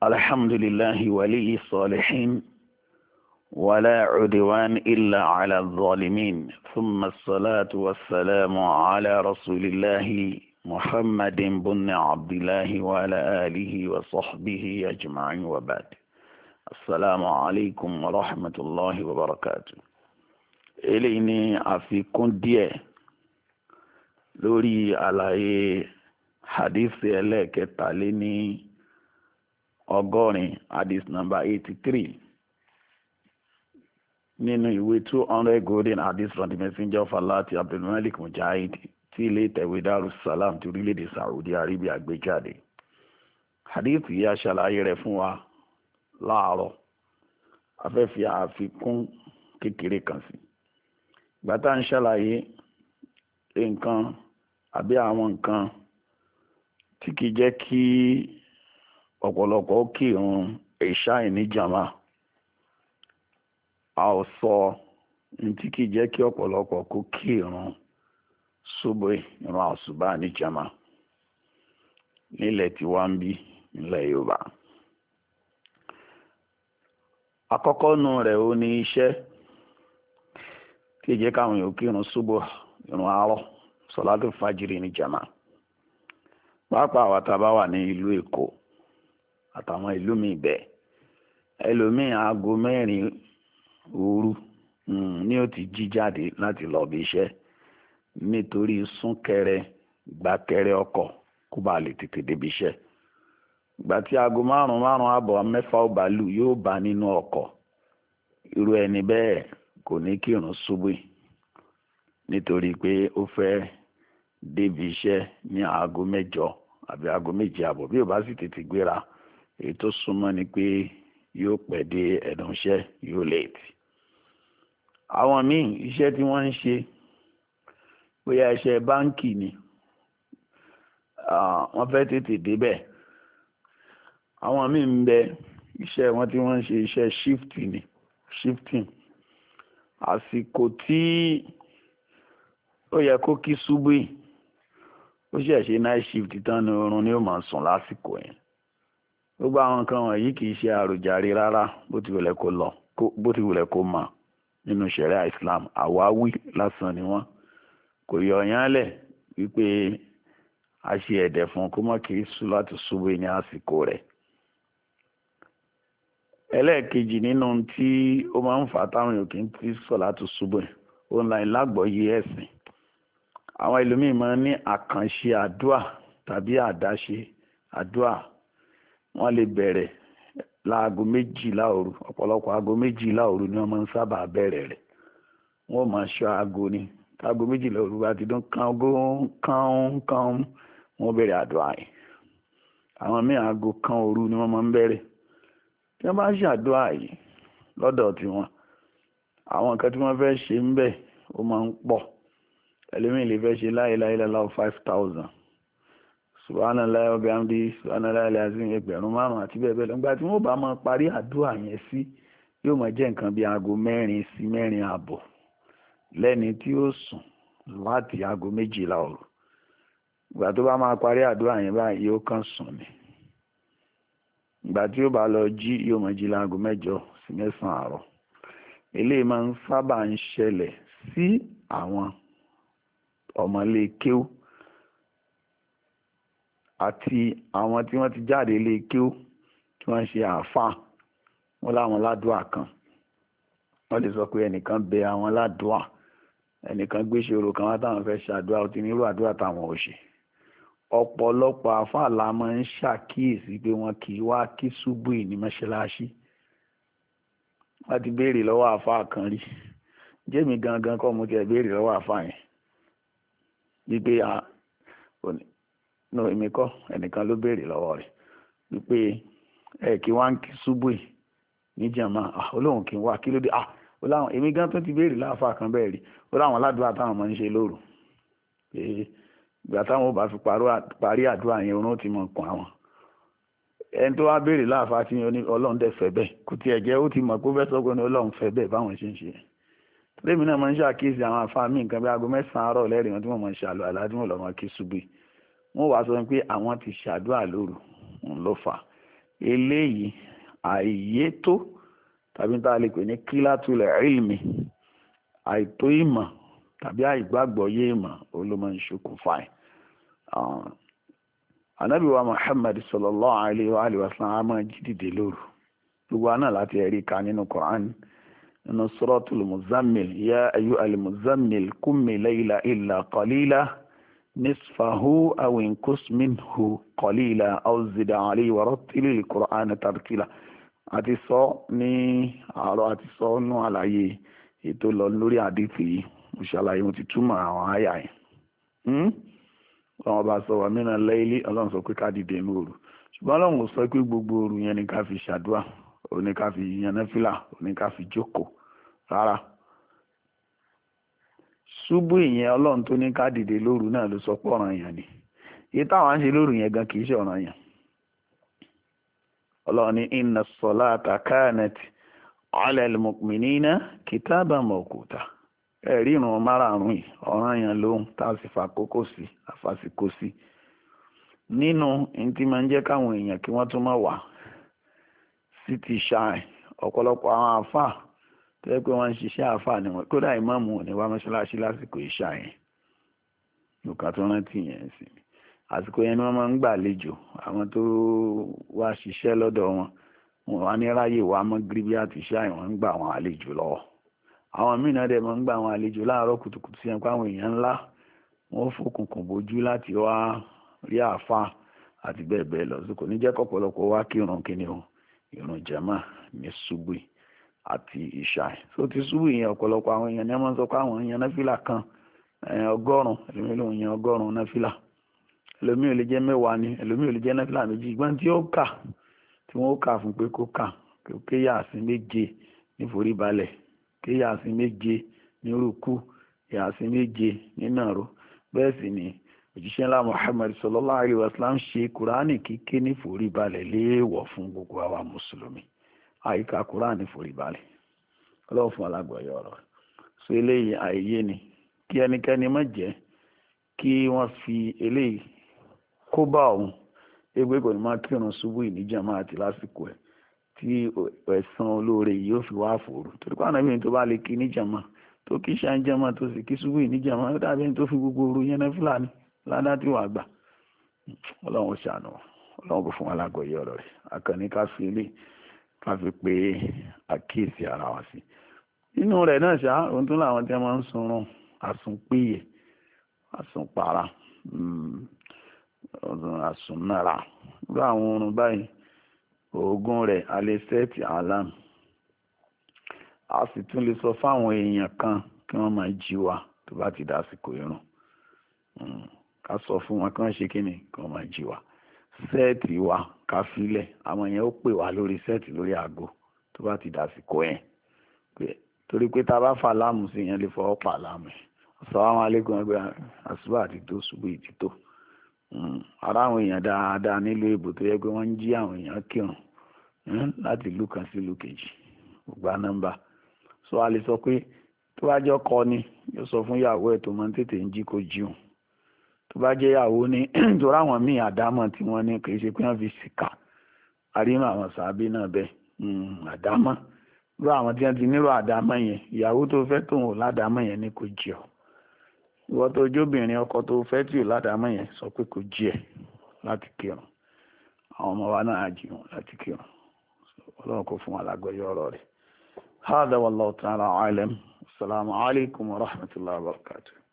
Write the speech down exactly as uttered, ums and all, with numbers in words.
الحمد لله ولي الصالحين ولا عدوان إلا على الظالمين ثم الصلاة والسلام على رسول الله محمد بن عبد الله وعلى آله وصحبه أجمعين وبعد. السلام عليكم ورحمة الله وبركاته. إليني أفيكم دي لوري على حديث لك تعليني ọgọ́rin hadith number eighty three nínú ìwé two hundred golden hadith from the messenger of Allah ti Abdulmalik Mujahid tí ilé ìtẹ̀wé Darussalam ti orílẹ̀-èdè Saudi Arabia gbé jáde. Hadith yìí a ṣàlàyé rẹ̀ fún wa láàárọ̀, a fẹ́ fi àfikún kékeré kan sí. Ìgbà tá ń ṣàlàyé nǹkan àbí àwọn nǹkan tí kì í jẹ́ kí ọ̀pọ̀lọpọ̀ ó kírun ìṣáì ní jàmá, a ò sọ ní tí kì í jẹ́ kí ọ̀pọ̀lọpọ̀ kó kírun ṣubú ìrun àṣùbà ní jàmá nílẹ̀ tí wá ń bí nílẹ̀ Yorùbá. Àkọ́kọ́ nù rẹ̀ ó ní iṣẹ́ tí jẹ́ káwọn èèyàn kírun ṣubú ìrun àárọ̀ sọ̀látù fàjìrì ní jàmá, pàápàá àwọn tá a bá wà ní ìlú Èkó àtàwọn ìlú mi bẹ́ẹ̀. Ẹlòmíì aago mẹ́rin òru ní ó ti jí jáde láti lọ bí iṣẹ́ nítorí súnkẹrẹ gbàkẹrẹ ọkọ̀ kó bá lè tètè débi iṣẹ́. Ìgbà tí aago márùn márùn àbọ̀ mẹ́fà ó bá lù yóò bá nínú ọkọ̀. Irú ẹni bẹ́ẹ̀ kò ní kírun ṣubú nítorí pé ó fẹ́ débi iṣẹ́ ní aago mẹ́jọ àbí aago méje àbọ̀. Bí ó bá sì tètè gbéra, èyí tó súnmọ́ ni pé yóò pẹ́ dé ẹ̀dùn iṣẹ́, yóò léètì. Àwọn míì iṣẹ́ tí wọ́n ń ṣe, bóyá iṣẹ́ báńkì ni, wọ́n fẹ́ tètè débẹ̀. Àwọn míì ń bẹ iṣẹ́ wọn tí wọ́n ń ṣe iṣẹ́ shift ni shifting. Àsìkò tí ó yẹ kó kí ṣubú yìí, ó ṣẹ̀ ṣe night shift tán ní oorun ni ó máa sùn lásìkò yẹn. Gbogbo àwọn nǹkan wọ̀nyí kì í ṣe àròjàre rárá bó ti wùlẹ̀ kó lọ bó ti wùlẹ̀ kó mọ̀ nínú ṣẹ̀ríà Islam. Àwáwí lásán ni wọ́n. Kò yọ ọ̀yán lẹ̀ wípé a ṣe ẹ̀dẹ̀ fún kó mọ̀ kí sùn láti ṣubú ní àsìkò rẹ̀. Ẹlẹ́ẹ̀kejì nínú tí ó máa ń fà táwọn èèyàn kì í ti sọ láti ṣubú òun là ń lágbọ̀ọ́yé ẹ̀sìn. Àwọn ẹlòmíì máa ń ní àkànṣe àdúà tàbí àdáṣe àdúà. Wọ́n lè bẹ̀rẹ̀ láago méjìlá òru, ọ̀pọ̀lọpọ̀ aago méjìlá òru ni wọ́n máa ń sábà bẹ̀rẹ̀ rẹ̀. Wọ́n máa ṣọ́ aago ni, aago méjìlá òru bá ti dún kán kán kán wọ́n bẹ̀rẹ̀ àdúrà yìí. Àwọn míì aago kan òru ni wọ́n máa ń bẹ̀rẹ̀. Tí wọ́n bá ń ṣàdúrà yìí lọ́dọ̀ tiwọn, àwọn nǹkan tí wọ́n fẹ́ ṣe ń bẹ̀ ó máa ń pọ̀. Ẹlòmíì lè fẹ́ ṣe la ilaha illallah five thousand. Subhanallah wa bihamdi subhanallah alazim ẹgbẹ̀rún márùn àti bẹ́ẹ̀ bẹ́ẹ̀ lọ. Nígbà tí wọ́n bá máa parí àdúrà yẹn sí, yóò máa jẹ́ nǹkan bí aago mẹ́rin sí mẹ́rin àbọ̀ lẹ́ni tí ó sùn láti aago méjìlá òru. Ìgbà tó bá máa parí àdúrà yẹn báyìí yóò kàn sùn ni. Ìgbà tí ó bá lọ jí yóò máa jí láago mẹ́jọ sí mẹ́sàn-án àárọ̀. Eléyìí máa ń sábà ń ṣẹlẹ̀ sí àwọn ọmọlé kéwú àti àwọn tí wọ́n ti jáde lé kéwú tí wọ́n ń ṣe àáfàá. Wọ́n láwọn ládùúà kan, wọ́n lè sọ pé ẹnìkan bẹ àwọn ládùúà, ẹnìkan gbé ṣòro kan wá táwọn fẹ́ ṣàdúrà, ó ti ní irú àdúrà táwọn ò ṣe. Ọ̀pọ̀lọpọ̀ àáfàá la máa ń ṣàkíyèsí pé wọn kì í wá kí ṣubú ní mọ́ṣáláṣí. Wọ́n ti béèrè lọ́wọ́ àáfàá kan rí, jẹ́mi gangan kọ́ mo ti ẹ̀ béèrè lọ́wọ́ àáfàá yẹn wípé no èmi kọ́ ẹnìkan ló béèrè lọ́wọ́ rẹ̀ wípé ẹ kí wá ń kí ṣubú ní jàmá. Olóhùn kí n wá kí ló dé. Ó láwọn èmi gan tó ti béèrè láàfáà kan bẹ́ẹ̀ rí. Ó láwọn aládùúrà táwọn máa ń ṣe lóru pé ìgbà táwọn ò bá fi parí àdúrà yẹn oorun ti mọ̀ kàn àwọn. Ẹni tó wá béèrè láàfáà tí Ọlọ́run dẹ̀ fẹ́ bẹ́ẹ̀ kò tiẹ̀ jẹ́ ó ti mọ̀ pé ó fẹ́ sọ pé Ọlọ́run fẹ́ bẹ́ẹ̀ báwọn ṣe ń ṣe. Lẹ́mi náà máa ń ṣàkíyèsí àwọn àfáà míì nǹkan bí aago mẹ́sàn-án àárọ̀ lẹ́rìí wọn tí wọ́n máa ń ṣàlọ́ àlá tí wọ́n lọ́ máa kí ṣubú. Wọ́n wá sọ pé àwọn ti ṣàdúrà lóru ń ló fà. eléyìí àìyé tó tàbí tá a lè pè ní kílátulẹ̀ ilmi, àìtó ìmọ̀ tàbí àìgbàgbọ́yé ìmọ̀ olómọ ìṣokùnfà ẹ̀. Ànábì wa Muhammad sallallahu alayhi wa alihi wa sallam a máa jí dìde lóru, gbogbo àná láti ẹ̀rí ka nínú Quran nínú suratul muzammil, ya ayyuhal muzammil qummi layla illa qalila nisfahu aw inqus minhu qalila aw zid alayhi wa rattilil Qur'ana tartila. Àti sọ ní àárọ̀, àti sọ nú àlàyé ètò lọ lórí àdìsí yìí, mo ṣàlàyé mo ti túmọ̀ àwọn àyà yẹn. Ọlọ́run bá sọ wà mínà layli, ọlọ́run sọ pé ká dìde lóru, ṣùgbọ́n ọlọ́run sọ pé gbogbo òru yẹn ni ká fi ṣàdúrà, ó ní ká fi yan náfìlà, ó ní ká fi jókòó rárá. Ṣubú ìyẹn ọlọ́run tó ní ká dìde lóru náà ló sọ pé ọ̀ràn yẹn ni. Èyí táwọn ń ṣe lóru yẹn gan kì í ṣe ọ̀ràn yẹn. Ọlọ́run ní inna salata kanat ala al-mu'minina kitaban mawquta. Ẹ̀rí ìrun márààrún yìí ọ̀ràn yẹn lóhun tá a sì fàkókò sí, àfàsìkò sí. Nínú ní tí máa ń jẹ́ káwọn èèyàn kí wọ́n tún máa wà sí ti ṣáà, ọ̀pọ̀lọpọ̀ àwọn àáfàá tó yẹ pé wọ́n ń ṣiṣẹ́ àáfàá ni wọ́n, kódà ìmáàmù ò ní wá mọ́ṣáláṣí lásìkò ìṣá yẹn, nǹkan tó rántí yẹn sí ni. Àsìkò yẹn ni wọ́n máa ń gbàlejò àwọn tó wá ṣiṣẹ́ lọ́dọ̀ wọn, wọn wá ní ráyè wá mọ́ gíríbí àti ìṣá yẹn, wọ́n ń gbà àwọn àlejò lọ́wọ́. Àwọn míì náà dẹ̀ máa ń gbà àwọn àlejò láàárọ̀ kùtùkùtù sí ẹ̀kọ́ àwọn èèyàn ńlá, wọ́n fòkùnkùn bójú láti wá rí àáfàá àti bẹ́ẹ̀ bẹ́ẹ̀ lọ. Kò ní jẹ́ kọ́pọ̀lọpọ̀ wá kírun kíni o, ìrun jàmá ní ṣubú àti ìṣá. So ti ṣubú yẹn ọ̀pọ̀lọpọ̀ àwọn èèyàn ní wọ́n sọ pé àwọn èèyàn náfìlà kan ọgọ́rùn-ún, ẹlòmíì lòun yan ọgọ́rùn-ún náfìlà, ẹlòmíì ò lè jẹ́ mẹ́wàá ni, ẹlòmíì ò lè jẹ́ náfìlà méjì. Ìgbọ́n tí ó kà tí wọ́n ó kà fún pé kó kà ké yàásín méje ní foríbalẹ̀, ké yàásín méje ní rúkú, yàásín méje ní nàró. Bẹ́ẹ̀ sì ni òjíṣẹ́ ńlá Muhammad sallallahu alayhi wa sallam ṣe kùránì kíké ní foríbalẹ̀ léèwọ̀ fún gbogbo àwa mùsùlùmí. Àyíká kùránì foríbalẹ̀, ọlọ́run fún alágbọ̀ọ́yọ̀ ọ̀rọ̀. So eléyìí àìyé ni, kí ẹnikẹ́ni má jẹ́ kí wọ́n fi eléyìí kó bá òun égbé kò ní máa kírun ṣubú ìníjàmá àti lásìkò ẹ̀ tí ẹ̀san olóore yìí yóò fi wá fòrò. Torí pé ànábì tó bá lè kí níjàmá tó kí ṣàǹjàmá tó sì kí ṣubú ìníjàmá, ó dàbí ẹni tó fi gbogbo òru yẹn náfìlà ni ládá tí wàá gbà. Ọlọ́run ṣàánú, ọlọ́run kò fún wa lágbọ̀ọ́yé ọ̀rọ̀ rẹ̀. Àkànní ká fi ilé ká fi pé àkíyèsí ara wa sí. Nínú rẹ̀ náà ṣá, ohun tó láwọn tí wọ́n máa ń sunrun àsùnpìyè, àsùnpara, àsùnnára, irú àwọn oorun báyìí oògùn rẹ̀ a lè sẹ́ẹ̀tì alarm, a sì tún lè sọ fáwọn èèyàn kan kí wọ́n máa jí wa tó bá ti dásìkò ìrun. Ká sọ fún wọn kí wọ́n ṣe kíni, kí wọ́n máa jí wa. Sẹ́ẹ̀tì wa ká filẹ̀, àwọn yẹn ó pè wá lórí sẹ́ẹ̀tì lórí aago tó bá ti dásìkò yẹn, torí pé tá a bá fa láàmù sí yẹn lè fọwọ́ pa láàmù ẹ̀. Assalamu alaikum ẹgbẹ́ àṣùbà àti tó ṣubú ìtìtò. Ara àwọn èèyàn dáadáa nílùú èbò tó yẹ pé wọ́n ń jí àwọn èèyàn kírun láti ìlú kan sí ìlú kejì, gba nọ́mbà. So a lè sọ pé tó bá jẹ́ ọkọ ni yóò sọ fún ìyàwó ẹ̀ tó máa ń tètè ń jí kó jíun. Tó bá jẹ́ ìyàwó ni torí àwọn míì àdámọ̀ tí wọ́n ní kì í ṣe pé wọ́n fi sìkà, àrímọ̀ àwọn sàábé náà bẹ́ẹ̀ àdámọ̀ lọ àwọn tí wọ́n ti nílò àdámọ̀ yẹn, ìyàwó tó fẹ́ tóun ò ládàámọ̀ yẹn ní kò jí ọ. Ìwọ tó jóbìnrin ọkọ tó fẹ́ tí ò ládàámọ̀ yẹn sọ pé kò jí ẹ láti kírun. Àwọn ọmọ wa náà á jí wọn láti kírun. Ọlọ́run kò fún wa lágbọ́yé ọ̀rọ̀ rẹ̀. Hādhā wallāhu ta'ālā a'lam. Assalamu alaikum wa rahmatullahi wa barakatuh.